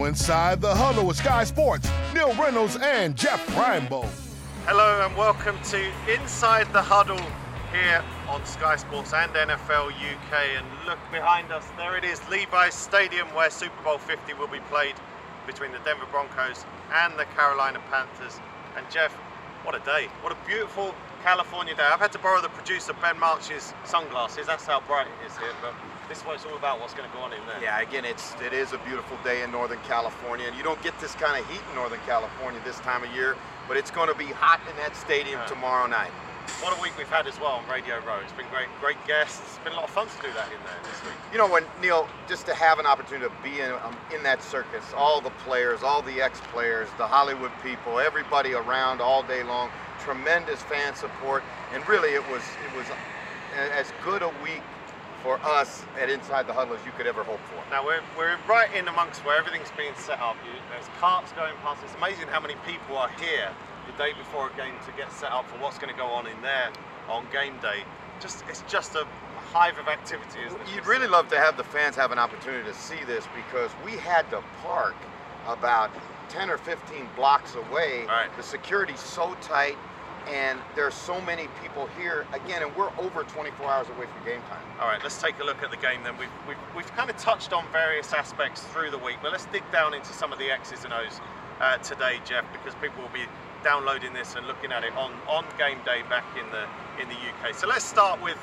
Inside the Huddle with Sky Sports, Neil Reynolds and Jeff Reinebold. Hello and welcome to Inside the Huddle here on Sky Sports and NFL UK. And look behind us, there it is, Levi's Stadium, where Super Bowl 50 will be played between the Denver Broncos and the Carolina Panthers. And Jeff, what a day. What a beautiful California day. I've had to borrow the producer Ben March's sunglasses. That's how bright it is here. But this is what it's all about, what's going to go on in there. Yeah, again, it is a beautiful day in Northern California. And you don't get this kind of heat in Northern California this time of year, but it's going to be hot in that stadium tomorrow night. What a week we've had as well on Radio Row. It's been great guests. It's been a lot of fun to do that in there this week. You know, when Neil, just to have an opportunity to be in that circus, all the players, all the ex-players, the Hollywood people, everybody around all day long, tremendous fan support, and really it was as good a week for us at Inside the Huddle as you could ever hope for. Now we're right in amongst where everything's being set up. There's carts going past. It's amazing how many people are here the day before a game to get set up for what's going to go on in there on game day. It's just a hive of activity, isn't it? You'd really love to have the fans have an opportunity to see this, because we had to park about 10 or 15 blocks away. Right. The security's so tight, and there's so many people here again, and we're over 24 hours away from game time. All right, let's take a look at the game then. We've kind of touched on various aspects through the week, but let's dig down into some of the X's and O's today, Jeff, because people will be downloading this and looking at it on game day back in the UK. So let's start with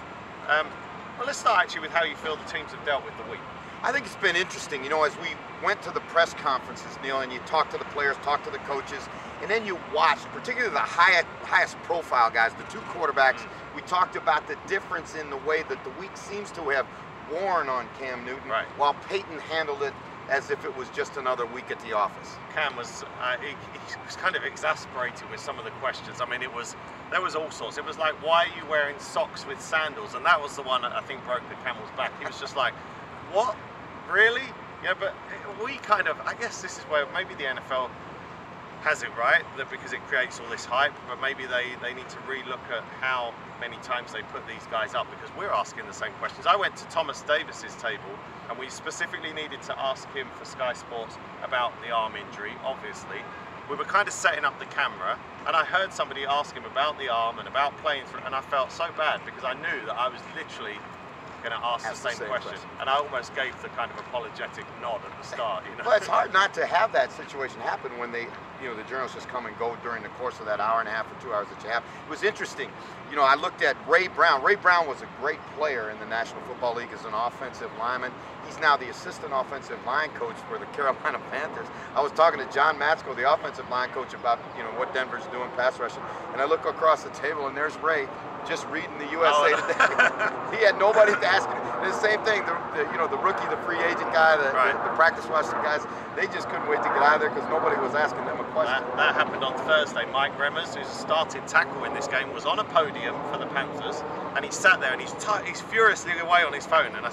actually with how you feel the teams have dealt with the week. I think it's been interesting, you know, as we went to the press conferences, Neil, and you talked to the players, talked to the coaches, and then you watched, particularly the highest profile guys, the two quarterbacks. We talked about the difference in the way that the week seems to have worn on Cam Newton, right, while Peyton handled it as if it was just another week at the office. Cam was he was kind of exasperated with some of the questions. I mean, there was all sorts. It was like, why are you wearing socks with sandals? And that was the one that I think broke the camel's back. He was just like, what? Really? Yeah, but we kind of, I guess this is where maybe the NFL has it right, that because it creates all this hype, but maybe they need to relook at how many times they put these guys up, because we're asking the same questions. I went to Thomas Davis's table, and we specifically needed to ask him for Sky Sports about the arm injury, obviously. We were kind of setting up the camera, and I heard somebody ask him about the arm and about playing through, and I felt so bad, because I knew that I was literally going to ask the same question. And I almost gave the kind of apologetic nod at the start. You know? Well, it's hard not to have that situation happen when the journalists just come and go during the course of that hour and a half or 2 hours that you have. It was interesting. You know, I looked at Ray Brown. Ray Brown was a great player in the National Football League as an offensive lineman. He's now the assistant offensive line coach for the Carolina Panthers. I was talking to John Matsko, the offensive line coach, about what Denver's doing pass rushing, and I look across the table and there's Ray just reading the USA Today. He had nobody to ask him. And the same thing, the rookie, the free agent guy, the practice rushing guys, they just couldn't wait to get out of there because nobody was asking them a question. That happened on Thursday. Mike Remmers, who's a starting tackle in this game, was on a podium for the Panthers, and he sat there and he's furiously away on his phone. And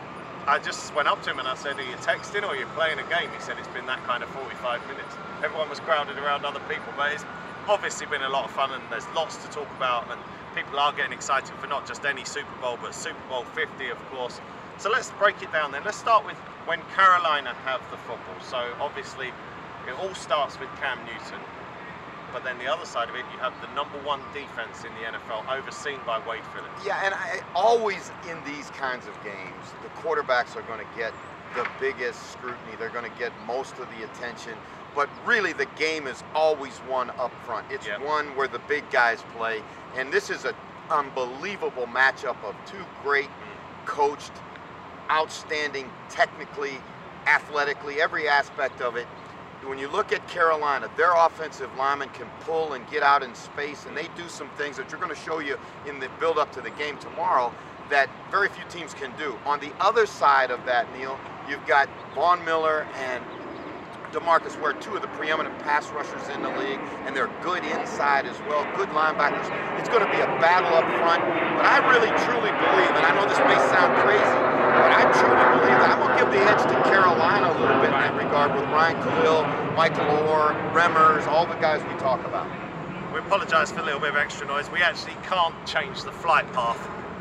I just went up to him and I said, are you texting or are you playing a game? He said, it's been that kind of 45 minutes. Everyone was crowded around other people, but it's obviously been a lot of fun, and there's lots to talk about, and people are getting excited for not just any Super Bowl, but Super Bowl 50, of course. So let's break it down then. Let's start with when Carolina have the football. So obviously it all starts with Cam Newton, but then the other side of it, you have the #1 defense in the NFL, overseen by Wade Phillips. Yeah, and always in these kinds of games, the quarterbacks are going to get the biggest scrutiny. They're going to get most of the attention. But really, the game is always won up front. It's one where the big guys play. And this is an unbelievable matchup of two great coached, outstanding, technically, athletically, every aspect of it. When you look at Carolina, their offensive linemen can pull and get out in space, and they do some things that you're going to show you in the build-up to the game tomorrow that very few teams can do. On the other side of that, Neil, you've got Von Miller and DeMarcus Ware, two of the preeminent pass rushers in the league, and they're good inside as well, good linebackers. It's going to be a battle up front, but I really truly believe, and I know this may sound crazy, but I truly believe that I'm going to give the edge to Carolina a little bit in that regard with Ryan Khalil, Michael Orr, Remmers, all the guys we talk about. We apologize for a little bit of extra noise. We actually can't change the flight path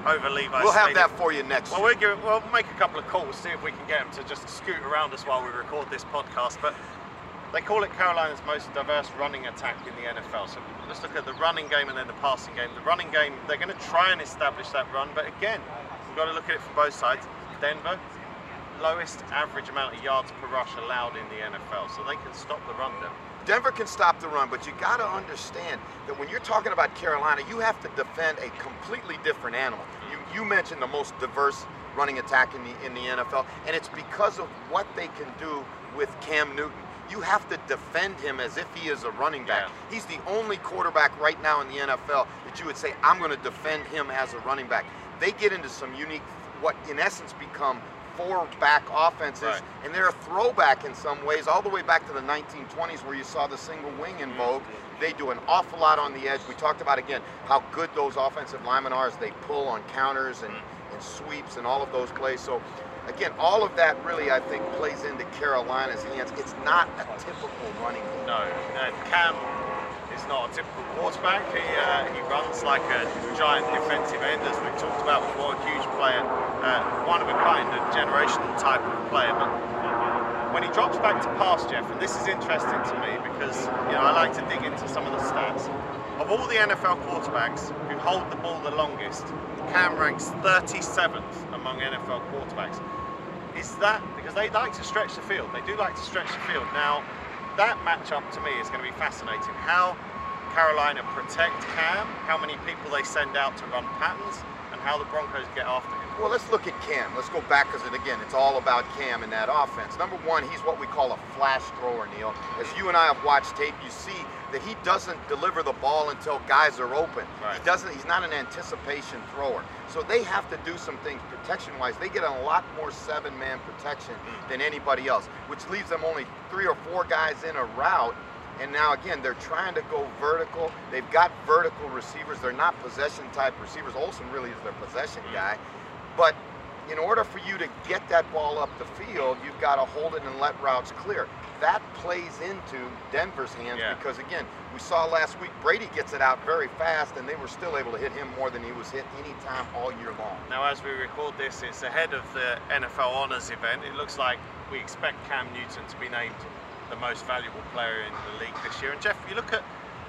over Levi's We'll have Stadium. that for you next Well, year. we'll make a couple of calls, see if we can get them to just scoot around us while we record this podcast. But they call it Carolina's most diverse running attack in the NFL. So let's look at the running game and then the passing game. The running game, they're going to try and establish that run, but again, we've got to look at it from both sides. Denver, lowest average amount of yards per rush allowed in the NFL, so they can stop the run there. Denver can stop the run, but you got to understand that when you're talking about Carolina, you have to defend a completely different animal. You mentioned the most diverse running attack in the NFL, and it's because of what they can do with Cam Newton. You have to defend him as if he is a running back. Yeah. He's the only quarterback right now in the NFL that you would say, I'm going to defend him as a running back. They get into some unique, what in essence become four-back offenses, right. and they're a throwback in some ways, all the way back to the 1920s where you saw the single wing in vogue. They do an awful lot on the edge. We talked about, again, how good those offensive linemen are as they pull on counters and sweeps and all of those plays. So, again, all of that really, I think, plays into Carolina's hands. It's not a typical running game. No, Cam is not a typical quarterback. He runs like a giant defensive end, as we've talked about before, a huge player, one of a kind, a generational type of player. But when he drops back to pass, Jeff, and this is interesting to me because I like to dig into some of the stats. Of all the NFL quarterbacks who hold the ball the longest, Cam ranks 37th among NFL quarterbacks. Is that because they like to stretch the field? They do like to stretch the field. Now, that matchup to me is going to be fascinating. How Carolina protect Cam, how many people they send out to run patterns, and how the Broncos get after him. Well, let's look at Cam. Let's go back because, again, it's all about Cam in that offense. Number one, he's what we call a flash thrower, Neil. As you and I have watched tape, you see that he doesn't deliver the ball until guys are open. Right. He's not an anticipation thrower. So they have to do some things protection-wise. They get a lot more seven-man protection than anybody else, which leaves them only 3 or 4 guys in a route. And now, again, they're trying to go vertical. They've got vertical receivers. They're not possession-type receivers. Olsen really is their possession guy. But in order for you to get that ball up the field, you've got to hold it and let routes clear. That plays into Denver's hands because, again, we saw last week Brady gets it out very fast, and they were still able to hit him more than he was hit any time all year long. Now, as we record this, it's ahead of the NFL Honors event. It looks like we expect Cam Newton to be named the most valuable player in the league this year. And Jeff, you look at,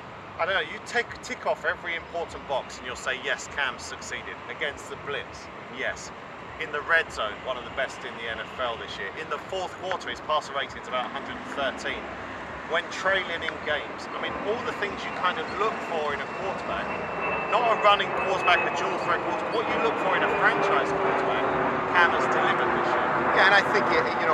I don't know, you tick off every important box and you'll say, yes, Cam succeeded. Against the blitz, yes. In the red zone, one of the best in the NFL this year. In the fourth quarter, his passer rating is about 113. When trailing in games, I mean, all the things you kind of look for in a quarterback, not a running quarterback, a dual threat quarterback, what you look for in a franchise quarterback, Cam has delivered this year. Yeah, and I think,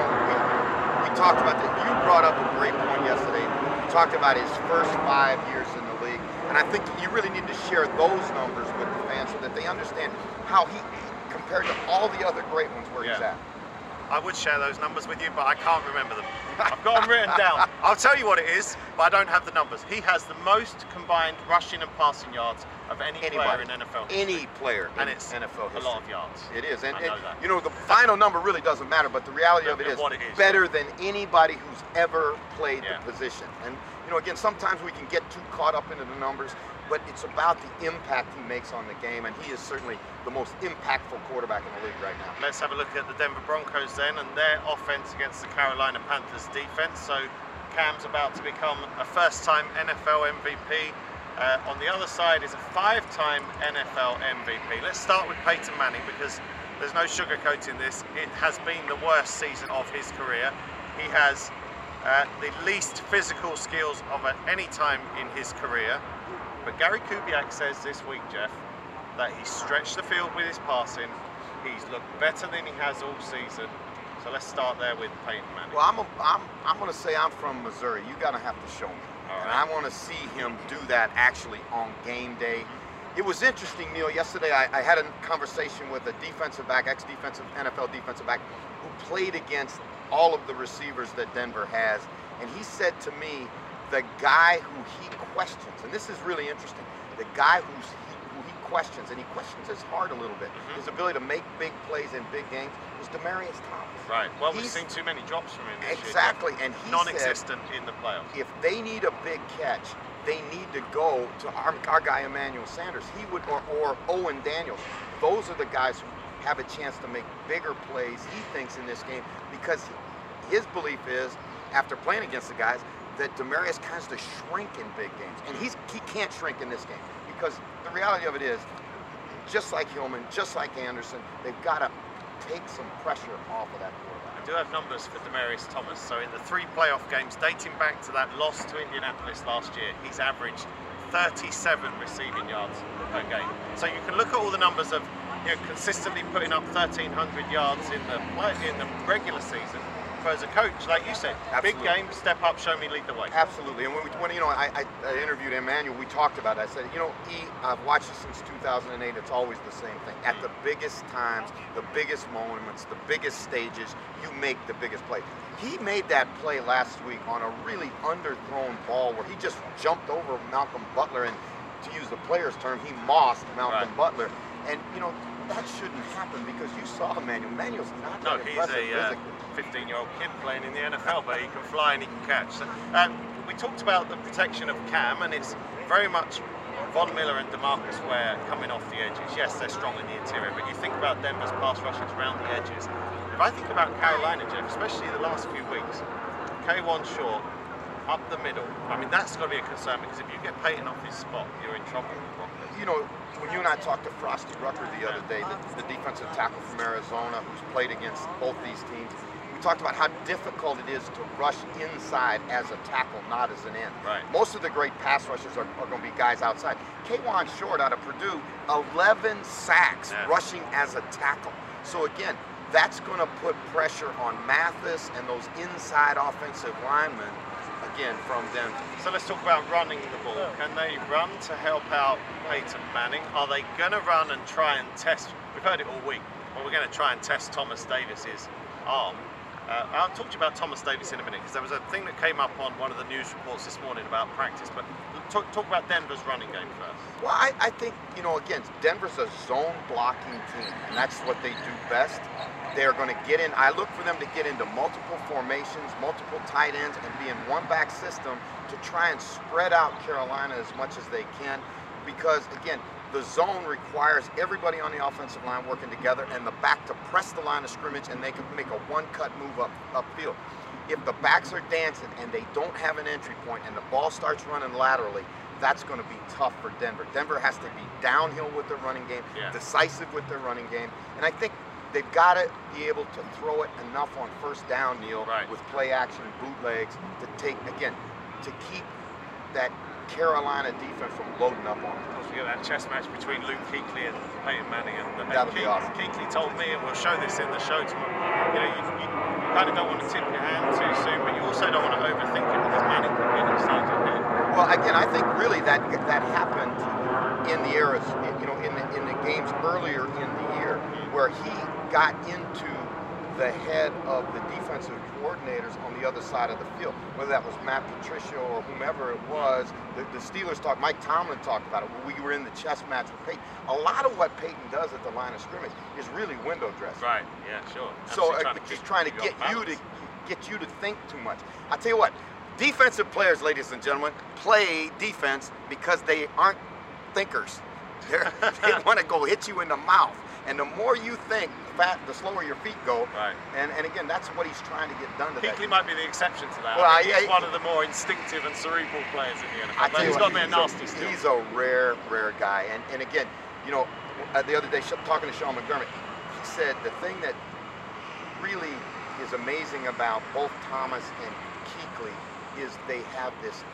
we talked about that. You brought up a great point yesterday. You talked about his first 5 years in the league, and I think you really need to share those numbers with the fans so that they understand how he, compared to all the other great ones, where he's at. I would share those numbers with you, but I can't remember them. I've got them written down. I'll tell you what it is, but I don't have the numbers. He has the most combined rushing and passing yards of any player in NFL history. Any player in it's NFL history. a lot of yards. It is. And, I know that. the final number really doesn't matter, but the reality of it is better than anybody who's ever played the position. And, again, sometimes we can get too caught up into the numbers, but it's about the impact he makes on the game, and he is certainly the most impactful quarterback in the league right now. Let's have a look at the Denver Broncos then, and their offense against the Carolina Panthers defense. So Cam's about to become a first-time NFL MVP. On the other side is a 5-time NFL MVP. Let's start with Peyton Manning because there's no sugarcoating this. It has been the worst season of his career. He has the least physical skills of at any time in his career. But Gary Kubiak says this week, Jeff, that he stretched the field with his passing. He's looked better than he has all season. So let's start there with Peyton Manning. Well, I'm going to say I'm from Missouri. You're going to have to show me. And I want to see him do that actually on game day. It was interesting, Neil. Yesterday I had a conversation with a defensive back, ex-defensive NFL defensive back, who played against all of the receivers that Denver has. And he said to me, the guy who he questions, and this is really interesting, the guy who he questions, and he questions his heart a little bit, his ability to make big plays in big games, was Demaryius Thomas. Right. Well, we've seen too many drops from him this year. Exactly. And he non-existent in the playoffs. If they need a big catch, they need to go to our guy Emmanuel Sanders. He would, or Owen Daniels. Those are the guys who have a chance to make bigger plays, he thinks, in this game, because his belief is, after playing against the guys, that Demaryius has to shrink in big games. And he can't shrink in this game, because the reality of it is, just like Hillman, just like Anderson, they've got to take some pressure off of that quarterback. I do have numbers for Demaryius Thomas. So in the 3 playoff games dating back to that loss to Indianapolis last year, he's averaged 37 receiving yards per game. So you can look at all the numbers of, consistently putting up 1,300 yards in the regular season. But as a coach, like you said, Absolutely. Big game, step up, show me, lead the way. Absolutely. And when I interviewed Emmanuel, we talked about it. I said, I've watched it since 2008. It's always the same thing. At the biggest times, the biggest moments, the biggest stages, you make the biggest play. He made that play last week on a really underthrown ball where he just jumped over Malcolm Butler, and to use the player's term, he mossed Malcolm Butler. And that shouldn't happen, because you saw Emmanuel. Emmanuel's not that impressive physically. 15-year-old kid playing in the NFL, but he can fly and he can catch. So, we talked about the protection of Cam, and it's very much Von Miller and DeMarcus Ware coming off the edges. Yes, they're strong in the interior, but you think about Denver's pass rushers around the edges. If I think about Carolina, Jeff, especially the last few weeks, K1 Short up the middle, I mean, that's got to be a concern, because if you get Peyton off his spot, you're in trouble. When you and I talked to Frosty Rucker the other day, the defensive tackle from Arizona, who's played against both these teams, we talked about how difficult it is to rush inside as a tackle, not as an end. Right. Most of the great pass rushers are going to be guys outside. K1 Short out of Purdue, 11 sacks rushing as a tackle. So again, that's going to put pressure on Mathis and those inside offensive linemen, again, from Denver. So let's talk about running the ball. Can they run to help out Peyton Manning? Are they going to run and try and test? We've heard it all week. Well, we're going to try and test Thomas Davis's arm. I'll talk to you about Thomas Davis in a minute, because there was a thing that came up on one of the news reports this morning about practice. But talk about Denver's running game first. Well, I think, again, Denver's a zone blocking team, and that's what they do best. They're going to get in. I look for them to get into multiple formations, multiple tight ends, and be in one-back system to try and spread out Carolina as much as they can, because, again, the zone requires everybody on the offensive line working together, and the back to press the line of scrimmage, and they can make a one-cut move upfield. If the backs are dancing and they don't have an entry point and the ball starts running laterally, that's going to be tough for Denver. Denver has to be downhill with their running game, decisive with their running game, and I think they've got to be able to throw it enough on first down, Neil, with play action, bootlegs, to keep that Carolina defense from loading up on them. We got that chess match between Luke Kuechly and Peyton Manning, and that would be awesome. Kuechly told me, and we'll show this in the show tomorrow, you kind of don't want to tip your hand too soon, but you also don't want to overthink it, because Manning can get inside your head. Well, again, I think really that happened in the eras, in the games earlier in the year, where he got into the head of the defensive coordinators on the other side of the field, whether that was Matt Patricia or whomever it was. The Steelers talked, Mike Tomlin talked about it when we were in the chess match with Peyton. A lot of what Peyton does at the line of scrimmage is really window dressing. Right, yeah, sure. So he's trying to get you to think too much. I'll tell you what, defensive players, ladies and gentlemen, play defense because they aren't thinkers. They want to go hit you in the mouth. And the more you think, the slower your feet go. Right. And again, that's what he's trying to get done today. Kuechly might be the exception to that. Well, he's one of the more instinctive and cerebral players in the NFL. But he's got a nasty still. He's a rare guy. And again, the other day, talking to Sean McDermott, he said the thing that really is amazing about both Thomas and Kuechly is they have this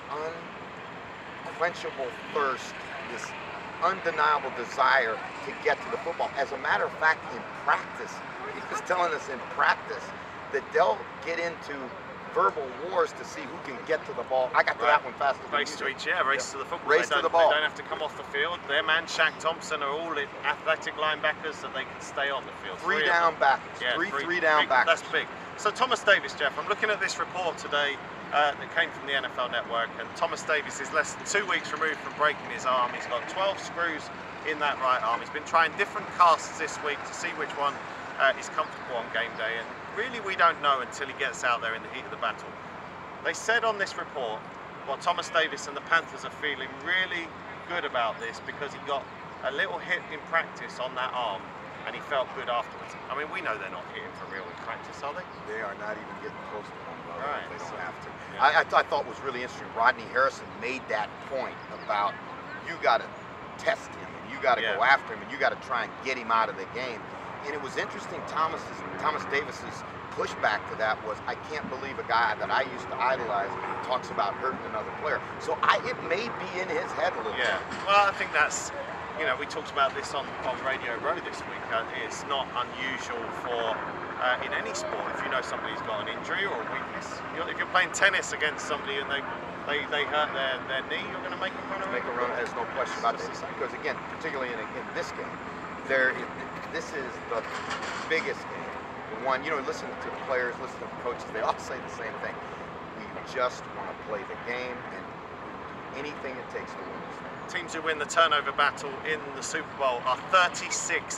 unquenchable thirst, this undeniable desire to get to the football. As a matter of fact, in practice, he was telling us in practice that they'll get into verbal wars to see who can get to the ball. I got to that one faster. Race to each, race to the football. Race to the ball. They don't have to come off the field. Their man, Shaq Thompson, are all athletic linebackers, so they can stay on the field. Three down backers. Yeah, three down backers. That's big. So Thomas Davis, Jeff, I'm looking at this report today that came from the NFL Network, and Thomas Davis is less than 2 weeks removed from breaking his arm. He's got 12 screws in that right arm. He's been trying different casts this week to see which one is comfortable on game day, and really we don't know until he gets out there in the heat of the battle. They said on this report well, Thomas Davis and the Panthers are feeling really good about this because he got a little hit in practice on that arm, and he felt good afterwards. I mean, we know they're not hitting for real in practice, are they? They are not even getting close to home run. Right, They don't have to. yeah. I thought was really interesting. Rodney Harrison made that point about you got to test him and you got to go after him and you got to try and get him out of the game. And it was interesting. Thomas Davis's pushback to that was, I can't believe a guy that I used to idolize talks about hurting another player. So it may be in his head a little bit. Well, I think that's, you know, we talked about this on Radio Row this week. It's not unusual for, in any sport, if you know somebody's got an injury or a weakness. If you're playing tennis against somebody and they hurt their knee, you're going to make them run away. Make a run, there's no question about that. Because again, particularly in this game, this is the biggest game. The one, you know, listen to the players, listen to the coaches, they all say the same thing. We just want to play the game and do anything it takes to win this game. Teams who win the turnover battle in the Super Bowl are 36-4.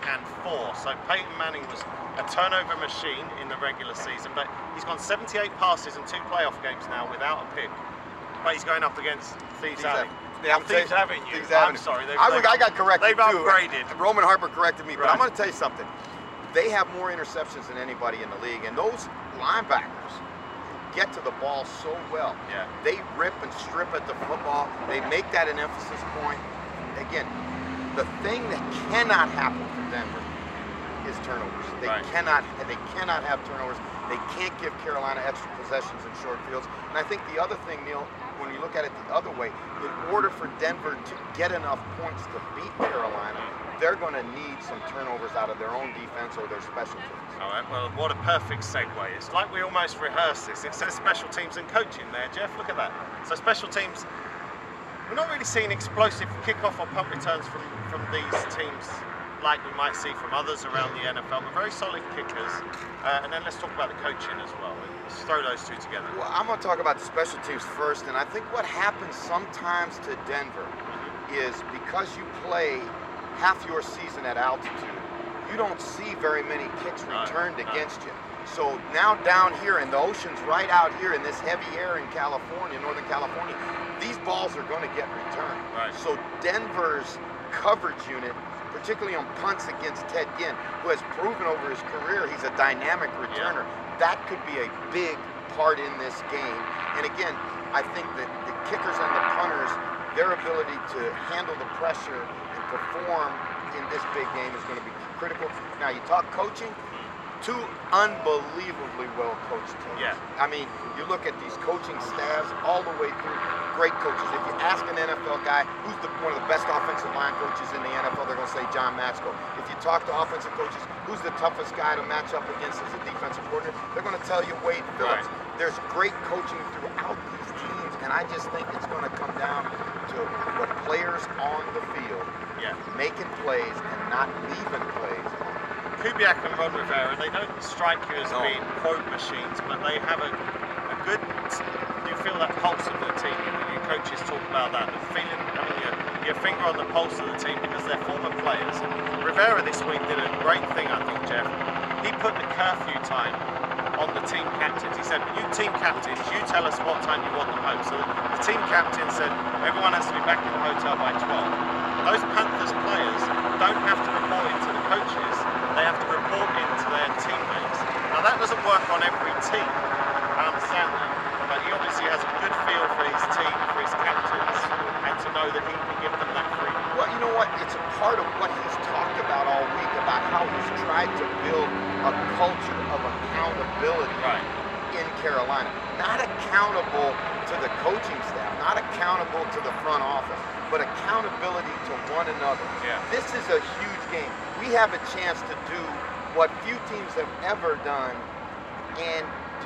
So Peyton Manning was a turnover machine in the regular season, but he's gone 78 passes in 2 playoff games now without a pick. But he's going up against Thieves Alley. Thieves Avenue. I'm sorry. I got corrected They've too. upgraded. Roman Harper corrected me, but Right. I'm going to tell you something. They have more interceptions than anybody in the league, and those linebackers get to the ball so well. Yeah. They rip and strip at the football. They make that an emphasis point. Again, the thing that cannot happen for Denver is turnovers. They cannot have turnovers. They can't give Carolina extra possessions in short fields. And I think the other thing, Neil, when you look at it the other way, in order for Denver to get enough points to beat Carolina, they're going to need some turnovers out of their own defense or their special teams. All right, well, what a perfect segue. It's like we almost rehearsed this. It says special teams and coaching there, Jeff. Look at that. So special teams, we're not really seeing explosive kickoff or punt returns from these teams like we might see from others around the NFL, but very solid kickers. And then let's talk about the coaching as well. Let's throw those two together. Well, I'm going to talk about the special teams first, and I think what happens sometimes to Denver is because you play half your season at altitude, you don't see very many kicks returned against you. So now down here, and the ocean's right out here in this heavy air in California, Northern California, these balls are going to get returned. Right. So Denver's coverage unit, particularly on punts against Ted Ginn, who has proven over his career he's a dynamic returner, that could be a big part in this game. And again, I think that the kickers and the punters, their ability to handle the pressure and perform in this big game is going to be critical. Now, you talk coaching, 2 unbelievably well-coached teams. Yeah. I mean, you look at these coaching staffs all the way through, great coaches. If you ask an NFL guy who's one of the best offensive line coaches in the NFL, they're going to say John Matsko. If you talk to offensive coaches, who's the toughest guy to match up against as a defensive coordinator, they're going to tell you Wade Phillips. Right. There's great coaching throughout these teams, and I just think it's going to come down to the players on the field making plays and not leaving plays. Kubiak and Ron Rivera, they don't strike you as being quote machines, but they have a good, you feel that pulse of the team. Your coaches talk about that, the feeling, having your finger on the pulse of the team because they're former players. And Rivera this week did a great thing, I think, Jeff. He put the curfew time on the team captains. He said, you team captains, you tell us what time you want them home. So the team captain said, everyone has to be back in the hotel by 12. Those Panthers players don't have to report into the coaches, they have to report into their teammates. Now that doesn't work on every team, I understand that, but he obviously has a good feel for his team, for his captains, and to know that he can give them that freedom. Well, you know what? It's a part of what he's talked about all week, about how he's tried to build a culture of accountability in Carolina. Not accountable to the coaching staff, not accountable to the front office, but accountability to one another. This is a huge game. We have a chance to do what few teams have ever done, and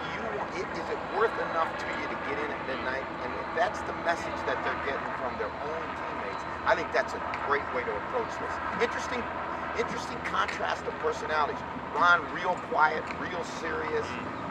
is it worth enough to you to get in at midnight? And if that's the message that they're getting from their own teammates, I think that's a great way to approach this. Interesting contrast of personalities. Ron, real quiet, real serious.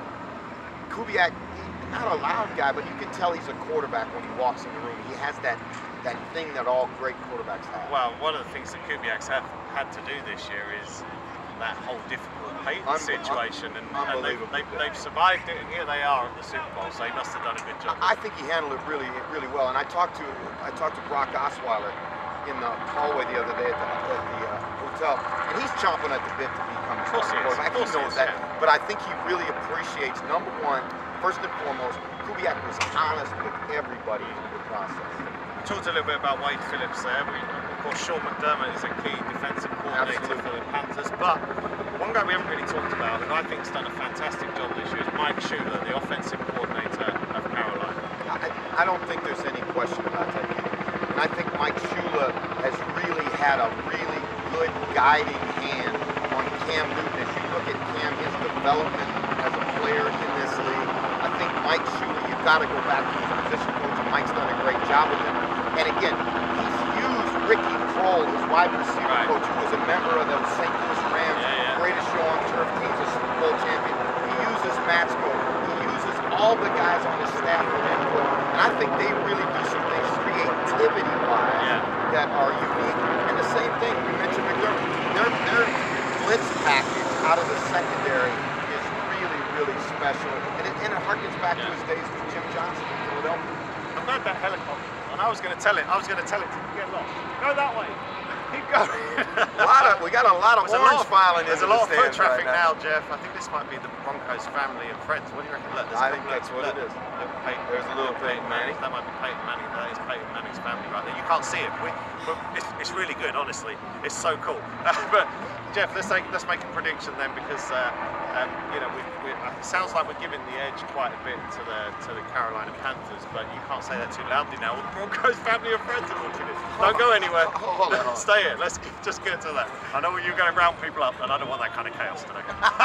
Kubiak, not a loud guy, but you can tell he's a quarterback when he walks in the room. He has that thing that all great quarterbacks have. Well, one of the things that Kubiak's had to do this year is that whole difficult Peyton situation, and they've survived it, and here they are at the Super Bowl. So he must have done a good job. I think he handled it really, really well. And I talked to Brock Osweiler in the hallway the other day at the hotel, and he's chomping at the bit to become a starting quarterback. He knows that, but I think he really appreciates, number one, first and foremost, Kubiak was honest with everybody in the process. Talked a little bit about Wade Phillips there. Of course, Sean McDermott is a key defensive coordinator for the Panthers, but one guy we haven't really talked about, and I think has done a fantastic job this year, is Mike Shula, the offensive coordinator of Carolina. I don't think there's any question about that. And I think Mike Shula has really had a really good guiding hand on Cam Newton. As you look at Cam, his development as a player in this league, I think Mike Shula, you've got to go back to his position coach, and Mike's done a great job with him. And again, he's used Ricky Kroll, his wide receiver coach, who was a member of the St. Louis Rams, greatest show on turf teams, a Super Bowl champion. He uses Matsko. He uses all the guys on his staff for input. And I think they really do some things creativity-wise that are unique. And the same thing, we mentioned McDermott. Their blitz package out of the secondary is really, really special. And it harkens back to his days with Jim Johnson in Philadelphia. I'm glad that helicopter. And I was going to tell it to get lost. Go that way. Keep going. We got a lot of orange filing. There's a lot of foot traffic now, Jeff. I think this might be the Broncos family and friends. What do you reckon? Look, I think that's what it is. There's a little Peyton Manning. That might be Peyton Manning. That is Peyton Manning's family right there. You can't see it, but it's really good, honestly. It's so cool. But Jeff, let's make a prediction then, because you know, it sounds like we're giving the edge quite a bit to the Carolina Panthers, but you can't say that too loudly now. The Broncos family and friends are watching it. Don't go anywhere. Hold on. Stay here. Let's just get to that. I know you're going to round people up, and I don't want that kind of chaos today.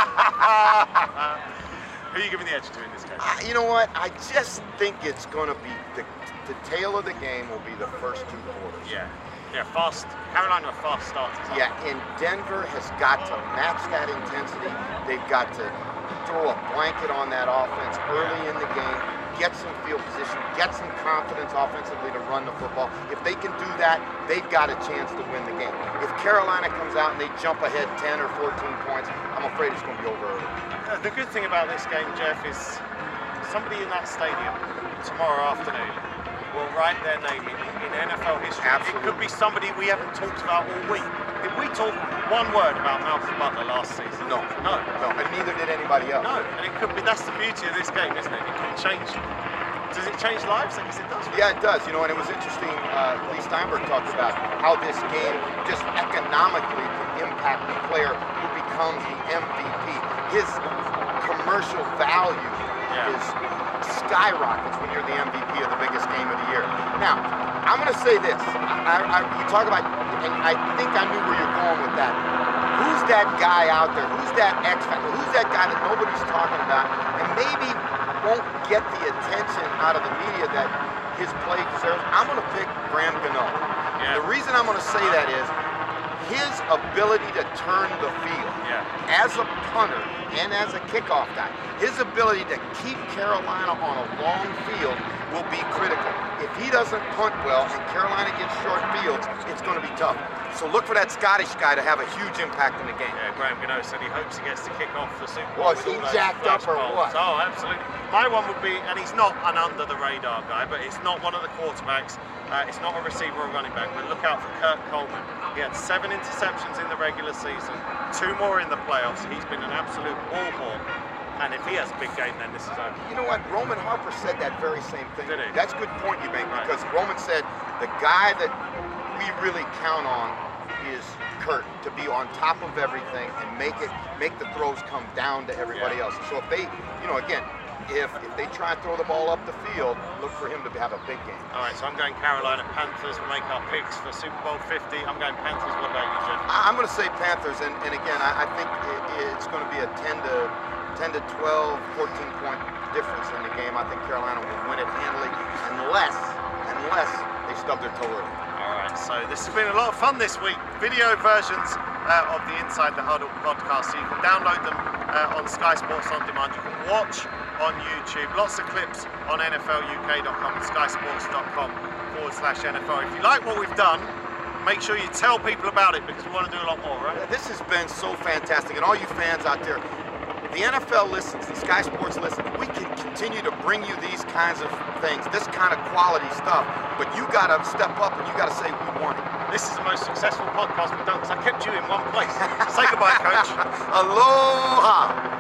Who are you giving the edge to in this game? You know what? I just think it's going to be the tail of the game will be the first two quarters. Yeah, fast. Carolina are fast starters. Yeah, and Denver has got to match that intensity. They've got to throw a blanket on that offense early in the game, get some field position, get some confidence offensively to run the football. If they can do that, they've got a chance to win the game. If Carolina comes out and they jump ahead 10 or 14 points, I'm afraid it's going to be over early. The good thing about this game, Jeff, is somebody in that stadium tomorrow afternoon will write their name in NFL history. Absolutely. It could be somebody we haven't talked about all week. Did we talk one word about Malcolm Butler last season? No. And neither did anybody else. No, and it could be, that's the beauty of this game, isn't it? It can change. Does it change lives? I guess it does. Yeah, it does. You know, and it was interesting. Lee Steinberg talks about how this game just economically can impact the player who becomes the MVP. His commercial value is skyrockets when you're the MVP of the biggest game of the year. Now, I'm going to say this. You talk about, and I think I knew where you're going with that. Who's that guy out there? Who's that X factor? Who's that guy that nobody's talking about and maybe won't get the attention out of the media that his play deserves? I'm going to pick Graham Gano. The reason I'm going to say that is his ability to turn the field as a punter and as a kickoff guy, his ability to keep Carolina on a long field will be critical. If he doesn't punt well and Carolina gets short fields, it's going to be tough. So look for that Scottish guy to have a huge impact in the game. Yeah, Graham Gano said he hopes he gets to kick off the Super Bowl. Was he jacked up or what? Oh, absolutely. My one would be, and he's not an under-the-radar guy, but it's not one of the quarterbacks. It's not a receiver or running back, but look out for Kurt Coleman. He had 7 interceptions in the regular season, 2 more in the playoffs. He's been an absolute ball hawk. And if he has a big game, then this is over. You know what? Roman Harper said that very same thing. Did he? That's a good point you make, because Roman said the guy that we really count on is Kurt, to be on top of everything and make the throws come down to everybody else. So if they, you know, again, if they try and throw the ball up the field, look for him to have a big game. All right, so I'm going Carolina Panthers. We'll make our picks for Super Bowl 50. I'm going Panthers. What about you, Jeff? I'm going to say Panthers, and again, I think it's going to be a 10 to 12, 14-point difference in the game. I think Carolina will win it handily unless they stub their toe early. All right, so this has been a lot of fun this week. Video versions of the Inside the Huddle podcast, so you can download them on Sky Sports On Demand. You can watch on YouTube. Lots of clips on NFLUK.com and SkySports.com/NFL. If you like what we've done, make sure you tell people about it because we want to do a lot more, right? This has been so fantastic, and all you fans out there, the NFL listens, the Sky Sports listen. We can continue to bring you these kinds of things, this kind of quality stuff, but you got to step up and you got to say we want it. This is the most successful podcast we've done because I kept you in one place. Say goodbye, Coach. Aloha.